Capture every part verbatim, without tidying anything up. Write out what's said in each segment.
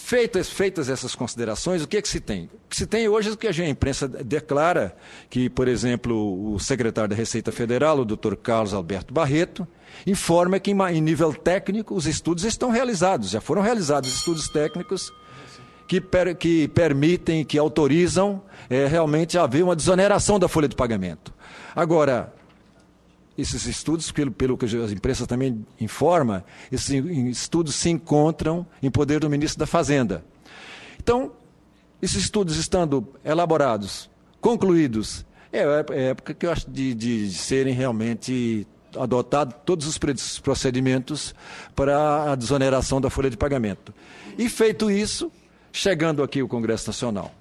Feitas, feitas essas considerações, o que é que se tem? O que se tem hoje é o que a imprensa declara, que, por exemplo, o secretário da Receita Federal, o doutor Carlos Alberto Barreto, informa que, em nível técnico, os estudos estão realizados, já foram realizados estudos técnicos que, per, que permitem, que autorizam é, realmente haver uma desoneração da folha de pagamento. Agora, esses estudos, pelo, pelo que a imprensa também informa, esses estudos se encontram em poder do ministro da Fazenda. Então, esses estudos estando elaborados, concluídos, é a época que eu acho de, de serem realmente adotados todos os procedimentos para a desoneração da folha de pagamento. E feito isso, chegando aqui o Congresso Nacional,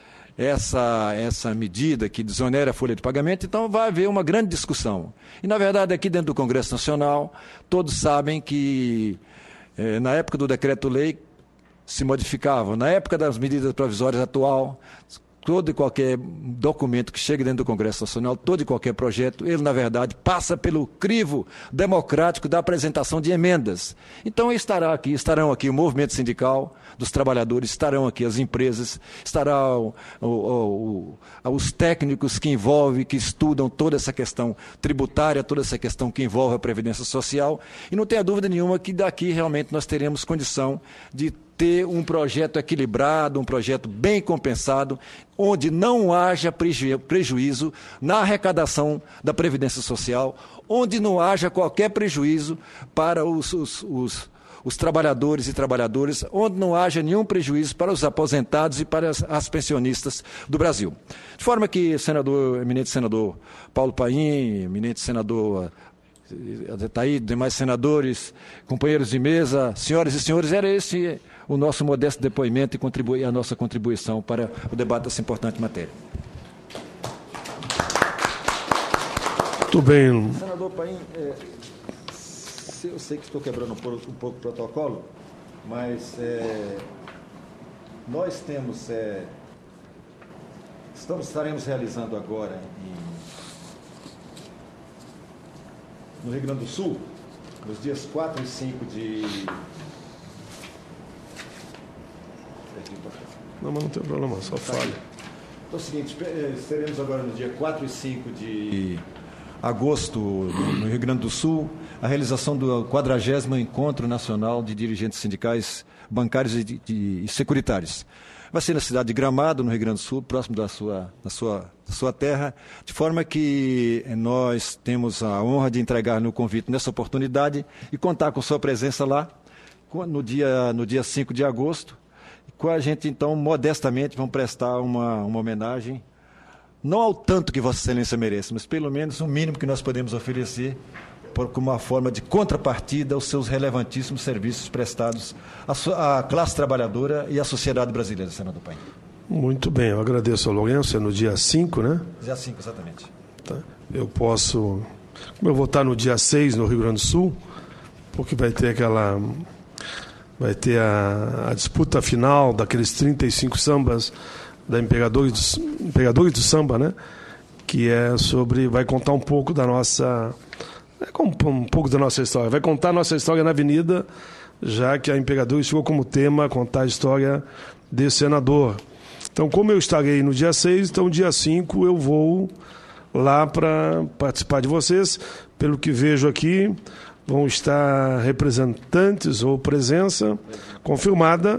essa, essa medida que desonera a folha de pagamento, então vai haver uma grande discussão. E, na verdade, aqui dentro do Congresso Nacional, todos sabem que, eh, na época do decreto-lei, se modificava. Na época das medidas provisórias atual, todo e qualquer documento que chegue dentro do Congresso Nacional, todo e qualquer projeto, ele, na verdade, passa pelo crivo democrático da apresentação de emendas. Então, estará aqui, estarão aqui o movimento sindical dos trabalhadores, estarão aqui as empresas, estarão o, o, o, os técnicos que envolvem, que estudam toda essa questão tributária, toda essa questão que envolve a Previdência Social, e não tenha dúvida nenhuma que daqui realmente nós teremos condição de ter um projeto equilibrado, um projeto bem compensado, onde não haja preju- prejuízo na arrecadação da Previdência Social, onde não haja qualquer prejuízo para os, os, os, os trabalhadores e trabalhadoras, onde não haja nenhum prejuízo para os aposentados e para as, as pensionistas do Brasil. De forma que, senador, eminente senador Paulo Paim, eminente senador está aí, demais senadores, companheiros de mesa, senhoras e senhores, era esse o nosso modesto depoimento e contribui, a nossa contribuição para o debate dessa importante matéria. Muito bem. Senador Paim, é, eu sei que estou quebrando um pouco, um pouco o protocolo, mas é, nós temos, é, estamos, estaremos realizando agora em no Rio Grande do Sul, nos dias quatro e cinco de... Não, mas não tem problema, só fale. Então é o seguinte, estaremos agora no dia quatro e cinco de agosto, no Rio Grande do Sul, a realização do quadragésimo Encontro Nacional de Dirigentes Sindicais, Bancários e, de, de, e Securitários. Vai ser na cidade de Gramado, no Rio Grande do Sul, próximo da sua, da sua, da sua terra, de forma que nós temos a honra de entregar no convite nessa oportunidade e contar com sua presença lá no dia, no dia cinco de agosto, com a gente, então, modestamente, vamos prestar uma, uma homenagem, não ao tanto que Vossa Excelência merece, mas pelo menos o mínimo que nós podemos oferecer por, como uma forma de contrapartida aos seus relevantíssimos serviços prestados à, à classe trabalhadora e à sociedade brasileira, senador Paim. Muito bem, eu agradeço ao Lourenço, é no dia cinco, né? Dia cinco, exatamente. Tá. Eu posso... Como eu vou estar no dia seis no Rio Grande do Sul, porque vai ter aquela... Vai ter a, a disputa final daqueles trinta e cinco sambas da Imperadores do, Imperadores do Samba, né? Que é sobre... Vai contar um pouco da nossa... É um pouco da nossa história. Vai contar a nossa história na Avenida, já que a Imperadores ficou como tema contar a história desse senador. Então, como eu estarei no dia seis, então dia cinco eu vou lá para participar de vocês. Pelo que vejo aqui, vão estar representantes ou presença confirmada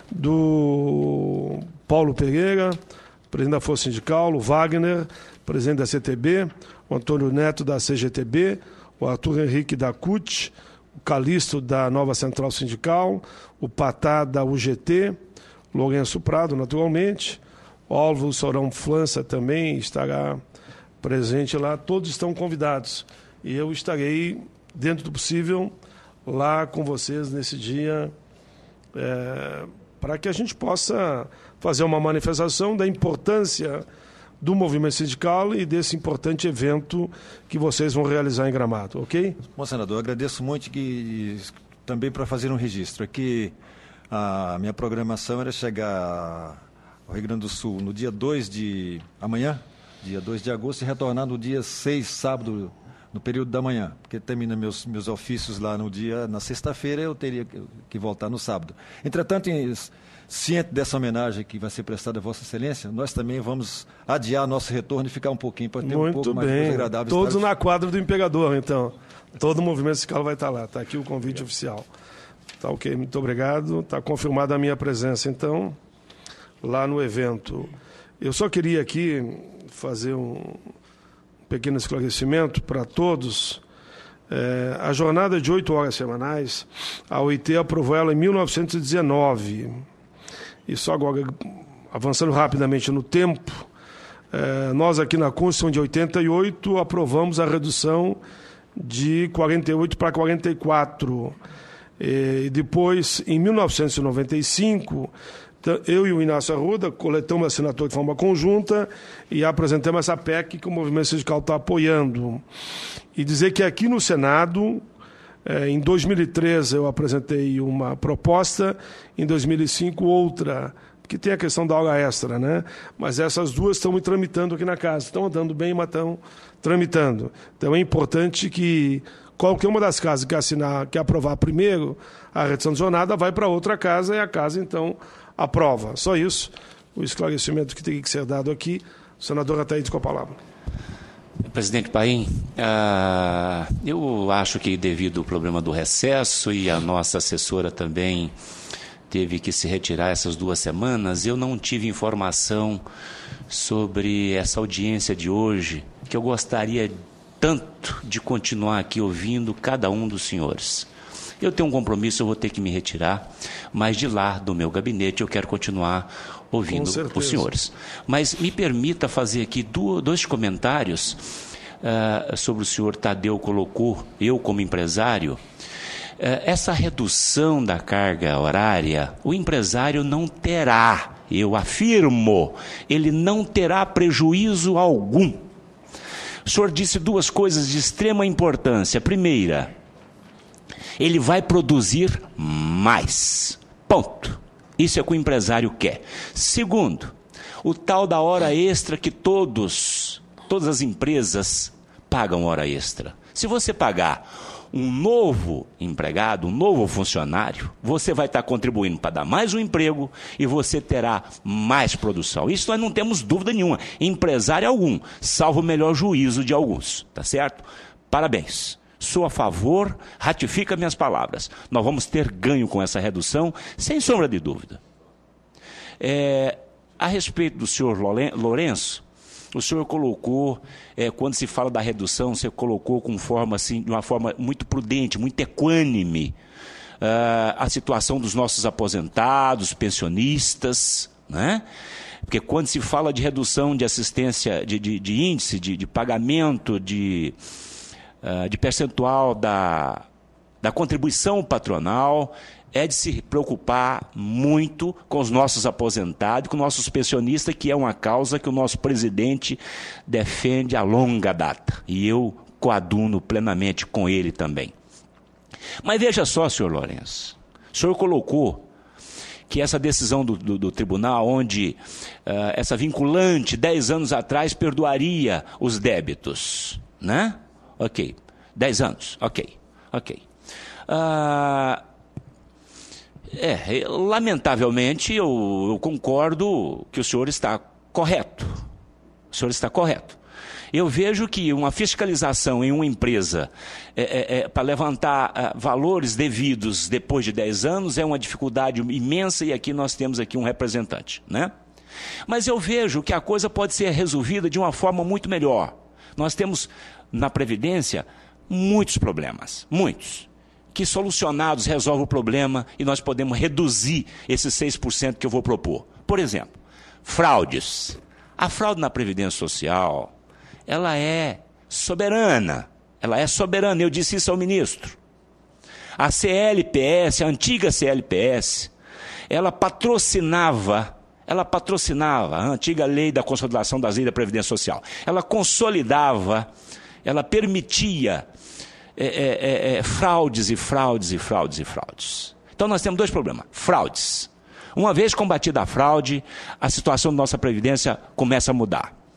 do Paulo Pereira, presidente da Força Sindical, o Wagner, presidente da C T B, o Antônio Neto da C G T B, o Arthur Henrique da C U T, o Calixto da Nova Central Sindical, o Patá da U G T, Lourenço Prado, naturalmente, o Álvaro Sorão França também estará presente lá, todos estão convidados. E eu estarei, dentro do possível, lá com vocês nesse dia, é, para que a gente possa fazer uma manifestação da importância do movimento sindical e desse importante evento que vocês vão realizar em Gramado, ok? Bom, senador, eu agradeço muito que, também para fazer um registro. Aqui, a minha programação era chegar ao Rio Grande do Sul no dia dois de... amanhã, dia dois de agosto, e retornar no dia seis, sábado, no período da manhã, porque termina meus, meus ofícios lá no dia, na sexta-feira, eu teria que, que voltar no sábado. Entretanto, em, ciente dessa homenagem que vai ser prestada a Vossa Excelência, nós também vamos adiar nosso retorno e ficar um pouquinho para ter muito um pouco bem. mais agradável. Todos na quadra do Imperador, então. Todo o movimento sindical vai estar lá. Está aqui o convite obrigado. Oficial. Tá ok, muito obrigado. Está confirmada a minha presença, então, lá no evento. Eu só queria aqui fazer um pequeno esclarecimento para todos. É, a jornada de oito horas semanais, a O I T aprovou ela em mil novecentos e dezenove. E só agora, avançando rapidamente no tempo, é, nós aqui na Constituição de oitenta e oito aprovamos a redução de quarenta e oito para quarenta e quatro. E depois, em mil novecentos e noventa e cinco, eu e o Inácio Arruda coletamos a assinatura de forma conjunta e apresentamos essa P E C que o movimento sindical está apoiando. E dizer que aqui no Senado, em dois mil e treze eu apresentei uma proposta, em dois mil e cinco outra, porque tem a questão da hora extra, né? Mas essas duas estão me tramitando aqui na casa, estão andando bem, mas estão tramitando. Então é importante que qualquer uma das casas que assinar, que aprovar primeiro a redução de jornada, vai para outra casa e a casa, então, aprova. Só isso, o esclarecimento que tem que ser dado aqui. O senador Ataíde com a palavra. Presidente Paim, uh, eu acho que devido ao problema do recesso e a nossa assessora também teve que se retirar essas duas semanas, eu não tive informação sobre essa audiência de hoje, que eu gostaria tanto de continuar aqui ouvindo cada um dos senhores. Eu tenho um compromisso, eu vou ter que me retirar, mas de lá do meu gabinete eu quero continuar ouvindo os senhores. Mas me permita fazer aqui dois comentários uh, sobre o senhor Tadeu colocou, eu como empresário. Uh, essa redução da carga horária, o empresário não terá, eu afirmo, ele não terá prejuízo algum. O senhor disse duas coisas de extrema importância. Primeira, ele vai produzir mais. Ponto. Isso é o que o empresário quer. Segundo, o tal da hora extra que todos, todas as empresas pagam hora extra. Se você pagar um novo empregado, um novo funcionário, você vai estar contribuindo para dar mais um emprego e você terá mais produção. Isso nós não temos dúvida nenhuma. Empresário algum, salvo o melhor juízo de alguns. Tá certo? Parabéns. Sou a favor, ratifica minhas palavras. Nós vamos ter ganho com essa redução, sem sombra de dúvida. É, a respeito do senhor Lourenço, o senhor colocou, é, quando se fala da redução, você colocou com forma, assim, de uma forma muito prudente, muito equânime, uh, a situação dos nossos aposentados, pensionistas, né? Porque quando se fala de redução de assistência, de, de, de índice, de, de pagamento, de... de percentual da, da contribuição patronal, é de se preocupar muito com os nossos aposentados, com os nossos pensionistas, que é uma causa que o nosso presidente defende a longa data. E eu coaduno plenamente com ele também. Mas veja só, senhor Lourenço, o senhor colocou que essa decisão do, do, do tribunal, onde uh, essa vinculante, dez anos atrás, perdoaria os débitos, né? Ok. Dez anos. Ok. Ok. Ah, é, lamentavelmente, eu, eu concordo que o senhor está correto. O senhor está correto. Eu vejo que uma fiscalização em uma empresa é, é, é, para levantar uh, valores devidos depois de dez anos é uma dificuldade imensa, e aqui nós temos aqui um representante, né? Mas eu vejo que a coisa pode ser resolvida de uma forma muito melhor. Nós temos na Previdência muitos problemas, muitos, que solucionados resolvem o problema e nós podemos reduzir esses seis por cento que eu vou propor. Por exemplo, fraudes. A fraude na Previdência Social, ela é soberana, ela é soberana, eu disse isso ao ministro. A C L P S, a antiga C L P S, ela patrocinava Ela patrocinava a antiga lei da consolidação das leis da Previdência Social. Ela consolidava, ela permitia é, é, é, fraudes e fraudes e fraudes e fraudes. Então nós temos dois problemas. Fraudes. Uma vez combatida a fraude, a situação da nossa Previdência começa a mudar.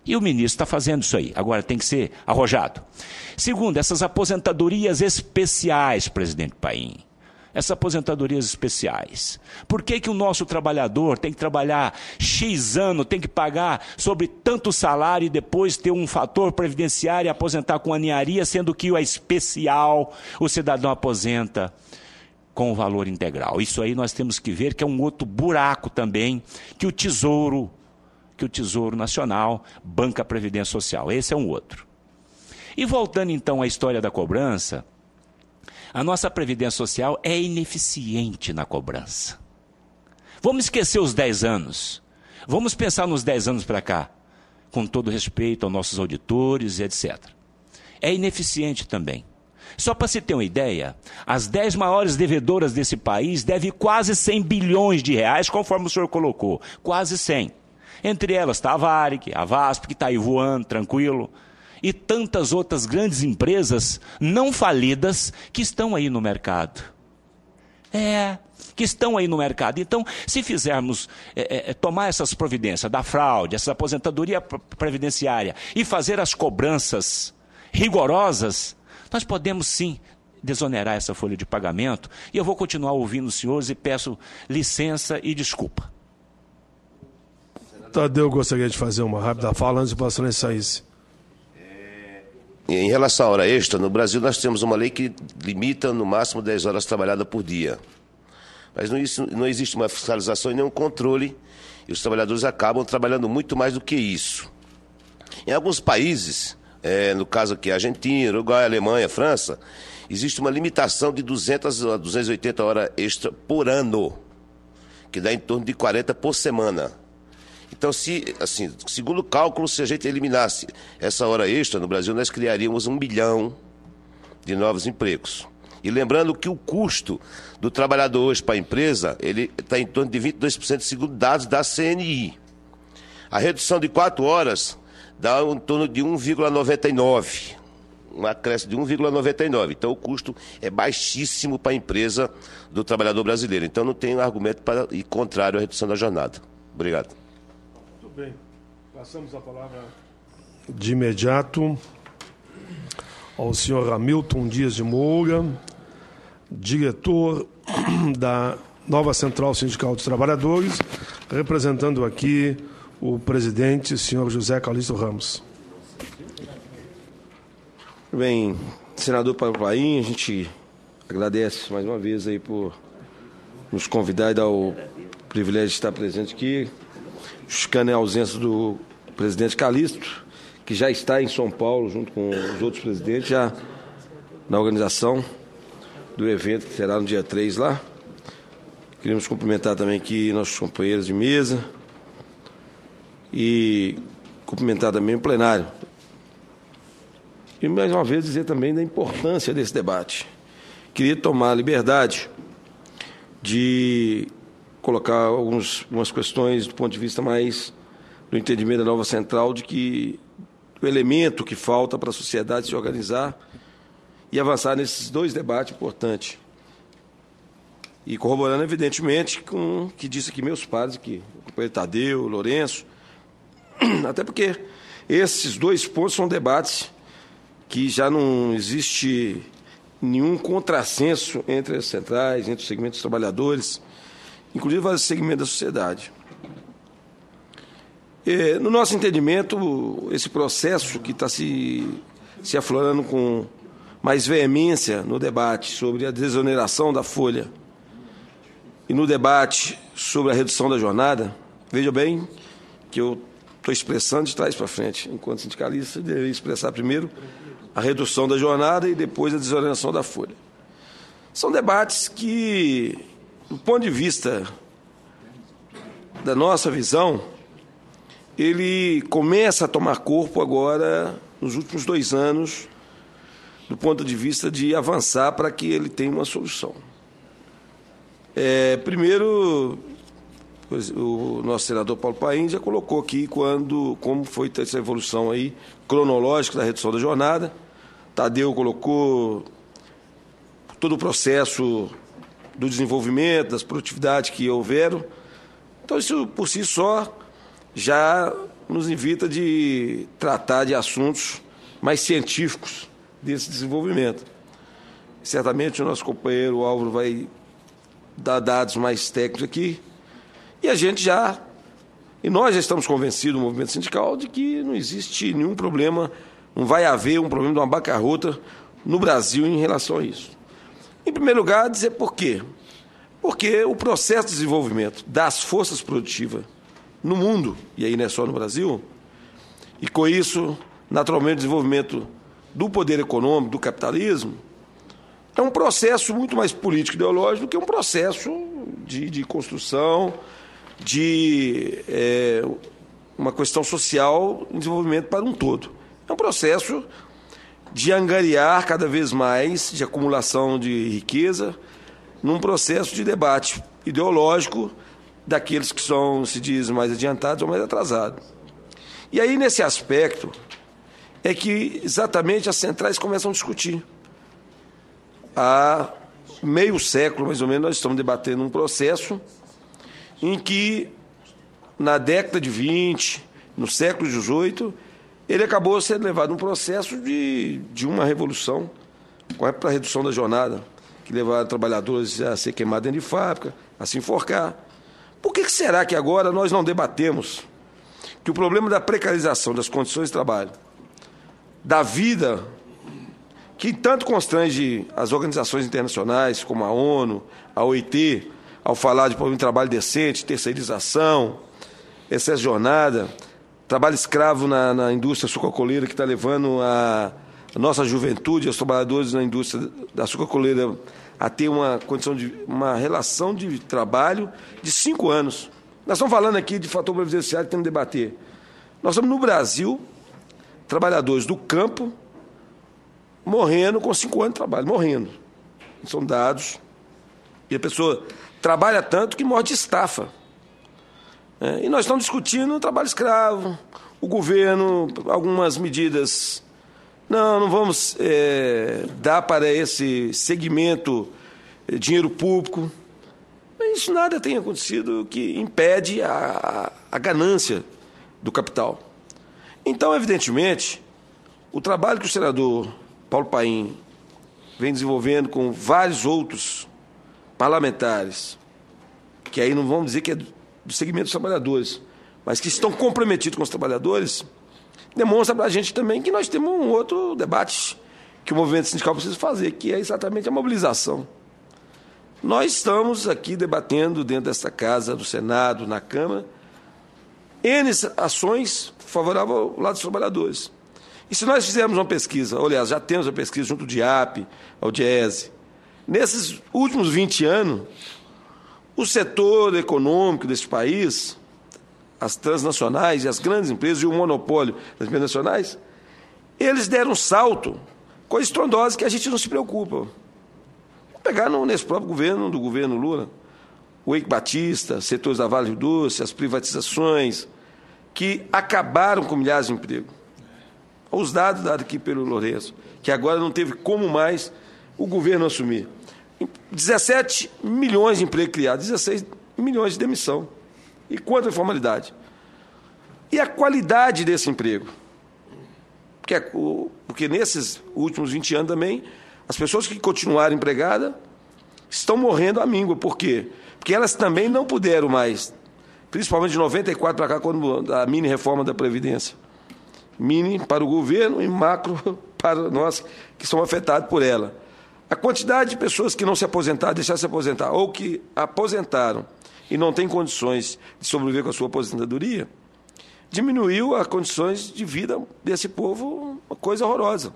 E o ministro está fazendo isso aí. Agora tem que ser arrojado. Segundo, essas aposentadorias especiais, presidente Paim. Essas aposentadorias especiais. Por que que o nosso trabalhador tem que trabalhar X ano, tem que pagar sobre tanto salário e depois ter um fator previdenciário e aposentar com aninharia, sendo que o especial, o cidadão aposenta com o valor integral? Isso aí nós temos que ver que é um outro buraco também que o Tesouro, que o Tesouro Nacional banca a Previdência Social. Esse é um outro. E voltando então à história da cobrança, a nossa Previdência Social é ineficiente na cobrança. Vamos esquecer os dez anos. Vamos pensar nos dez anos para cá, com todo respeito aos nossos auditores e etcétera. É ineficiente também. Só para se ter uma ideia, as dez maiores devedoras desse país devem quase cem bilhões de reais, conforme o senhor colocou. Quase cem. Entre elas está a Varig, a VASP, que está aí voando, tranquilo, e tantas outras grandes empresas não falidas que estão aí no mercado. É, que estão aí no mercado. Então, se fizermos, é, é, tomar essas providências da fraude, essa aposentadoria previdenciária e fazer as cobranças rigorosas, nós podemos sim desonerar essa folha de pagamento. E eu vou continuar ouvindo os senhores e peço licença e desculpa. Tadeu gostaria de fazer uma rápida fala antes de passar nessa isso. Em relação à hora extra, no Brasil nós temos uma lei que limita no máximo dez horas trabalhadas por dia. Mas não, isso, não existe uma fiscalização e nenhum controle, e os trabalhadores acabam trabalhando muito mais do que isso. Em alguns países, é, no caso aqui, Argentina, Uruguai, Alemanha, França, existe uma limitação de duzentas a duzentas e oitenta horas extra por ano, que dá em torno de quarenta por semana. Então, se, assim, segundo o cálculo, se a gente eliminasse essa hora extra no Brasil, nós criaríamos um milhão de novos empregos. E lembrando que o custo do trabalhador hoje para a empresa, ele está em torno de vinte e dois por cento segundo dados da C N I. A redução de quatro horas dá em torno de um vírgula noventa e nove. Um acréscimo de um vírgula noventa e nove. Então, o custo é baixíssimo para a empresa do trabalhador brasileiro. Então, não tem argumento para ir contrário à redução da jornada. Obrigado. Bem, passamos a palavra de imediato ao senhor Hamilton Dias de Moura, diretor da nova Central Sindical dos Trabalhadores, representando aqui o presidente, senhor José Calixto Ramos. Bem, senador Paulo Paim, a gente agradece mais uma vez aí por nos convidar e dar o privilégio de estar presente aqui, justificando a ausência do presidente Calixto, que já está em São Paulo, junto com os outros presidentes, já na organização do evento, que será no dia três lá. Queríamos cumprimentar também aqui nossos companheiros de mesa e cumprimentar também o plenário. E, mais uma vez, dizer também da importância desse debate. Queria tomar a liberdade de colocar alguns, algumas questões do ponto de vista mais do entendimento da nova central, de que o elemento que falta para a sociedade se organizar e avançar nesses dois debates importantes. E corroborando, evidentemente, com o que disse aqui meus pares, aqui, o companheiro Tadeu, o Lourenço, até porque esses dois pontos são debates que já não existe nenhum contrassenso entre as centrais, entre os segmentos dos trabalhadores, inclusive vários segmentos da sociedade. E, no nosso entendimento, esse processo que está se, se aflorando com mais veemência no debate sobre a desoneração da folha e no debate sobre a redução da jornada, veja bem que eu estou expressando de trás para frente. Enquanto sindicalista, eu deveria expressar primeiro a redução da jornada e depois a desoneração da folha. São debates que, do ponto de vista da nossa visão, ele começa a tomar corpo agora, nos últimos dois anos, do ponto de vista de avançar para que ele tenha uma solução. É, primeiro, o nosso senador Paulo Paim já colocou aqui quando, como foi essa evolução aí, cronológica da redução da jornada. Tadeu colocou todo o processo do desenvolvimento, das produtividades que houveram. Então, isso por si só já nos invita de tratar de assuntos mais científicos desse desenvolvimento. Certamente o nosso companheiro Álvaro vai dar dados mais técnicos aqui, e a gente já, e nós já estamos convencidos, no movimento sindical, de que não existe nenhum problema, não vai haver um problema de uma bancarrota no Brasil em relação a isso. Em primeiro lugar, dizer por quê. Porque o processo de desenvolvimento das forças produtivas no mundo, e aí não é só no Brasil, e com isso, naturalmente, o desenvolvimento do poder econômico, do capitalismo, é um processo muito mais político e ideológico do que um processo de, de construção, de é, uma questão social em desenvolvimento para um todo. É um processo de angariar cada vez mais, de acumulação de riqueza, num processo de debate ideológico daqueles que são, se diz, mais adiantados ou mais atrasados. E aí, nesse aspecto, é que exatamente as centrais começam a discutir. Há meio século, mais ou menos, nós estamos debatendo um processo em que, na década de vinte, no século dezoito, ele acabou sendo levado a um processo de, de uma revolução, para a redução da jornada, que levaram trabalhadores a ser queimados dentro de fábrica, a se enforcar. Por que será que agora nós não debatemos que o problema da precarização das condições de trabalho, da vida, que tanto constrange as organizações internacionais, como a ONU, a O I T, ao falar de problema de trabalho decente, terceirização, excesso de jornada, trabalho escravo na, na indústria sucrocoleira, que está levando a, a nossa juventude, os trabalhadores na indústria da sucrocoleira, a ter uma condição de uma relação de trabalho de cinco anos. Nós estamos falando aqui de fator previdenciário que temos que debater. Nós estamos no Brasil, trabalhadores do campo, morrendo com cinco anos de trabalho, morrendo. São dados. E a pessoa trabalha tanto que morre de estafa. É, e nós estamos discutindo o trabalho escravo, o governo, algumas medidas. Não, não vamos é, dar para esse segmento é, dinheiro público. Mas isso nada tem acontecido que impede a, a ganância do capital. Então, evidentemente, o trabalho que o senador Paulo Paim vem desenvolvendo com vários outros parlamentares, que aí não vamos dizer que é do segmento dos trabalhadores, mas que estão comprometidos com os trabalhadores, demonstra para a gente também que nós temos um outro debate que o movimento sindical precisa fazer, que é exatamente a mobilização. Nós estamos aqui debatendo dentro dessa casa, do Senado, na Câmara, N ações favoráveis ao lado dos trabalhadores. E se nós fizermos uma pesquisa, aliás, já temos uma pesquisa junto ao D I A P, ao DIESE, nesses últimos vinte anos, o setor econômico deste país, as transnacionais e as grandes empresas e o monopólio das empresas nacionais, eles deram um salto, coisa estrondosa que a gente não se preocupa. Vamos pegar no, nesse próprio governo, do governo Lula, o Eike Batista, setores da Vale do Doce, as privatizações, que acabaram com milhares de empregos. Os dados dados aqui pelo Lourenço, que agora não teve como mais o governo assumir. dezessete milhões de empregos criados, dezesseis milhões de demissão. E quanto à informalidade? E a qualidade desse emprego? Porque, porque nesses últimos vinte anos também, as pessoas que continuaram empregadas estão morrendo à míngua. Por quê? Porque elas também não puderam mais, principalmente de noventa e quatro para cá, quando a mini-reforma da Previdência. Mini para o governo e macro para nós que somos afetados por ela. A quantidade de pessoas que não se aposentaram, deixaram de se aposentar, ou que aposentaram e não têm condições de sobreviver com a sua aposentadoria, diminuiu as condições de vida desse povo, uma coisa horrorosa.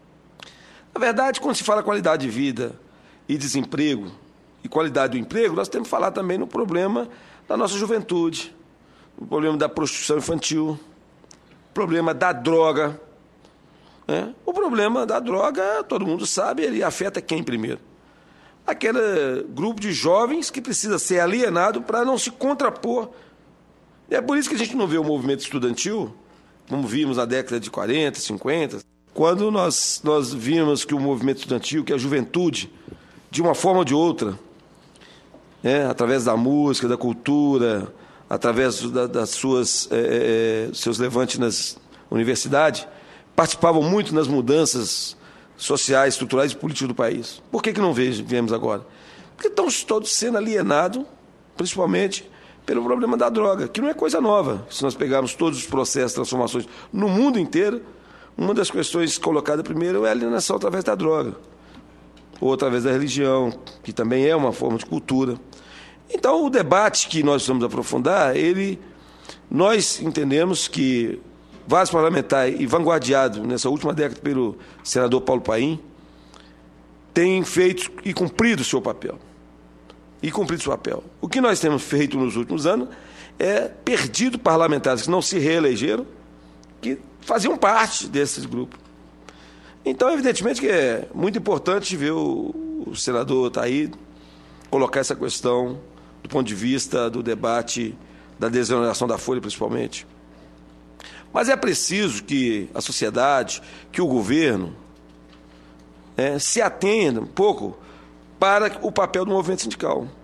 Na verdade, quando se fala qualidade de vida e desemprego, e qualidade do emprego, nós temos que falar também no problema da nossa juventude, no problema da prostituição infantil, problema da droga. Né? O problema da droga, todo mundo sabe, ele afeta quem primeiro? Aquele grupo de jovens que precisa ser alienado para não se contrapor. E é por isso que a gente não vê o movimento estudantil, como vimos na década de quarenta, cinquenta, quando nós, nós vimos que o movimento estudantil, que a juventude, de uma forma ou de outra, né, através da música, da cultura, através da, das suas é, seus levantes nas universidades, participavam muito nas mudanças sociais, estruturais e políticas do país. Por que que não vemos agora? Porque estão todos sendo alienados, principalmente pelo problema da droga, que não é coisa nova. Se nós pegarmos todos os processos de transformações no mundo inteiro, uma das questões colocadas primeiro é a alienação através da droga, ou através da religião, que também é uma forma de cultura. Então, o debate que nós vamos aprofundar, ele, nós entendemos que vários parlamentares, e vanguardiado nessa última década pelo senador Paulo Paim, têm feito e cumprido o seu papel. E cumprido o seu papel. O que nós temos feito nos últimos anos é perdido parlamentares que não se reelegeram, que faziam parte desses grupos. Então, evidentemente que é muito importante ver o, o senador Taí colocar essa questão do ponto de vista do debate da desoneração da Folha, principalmente. Mas é preciso que a sociedade, que o governo é, se atenha um pouco para o papel do movimento sindical.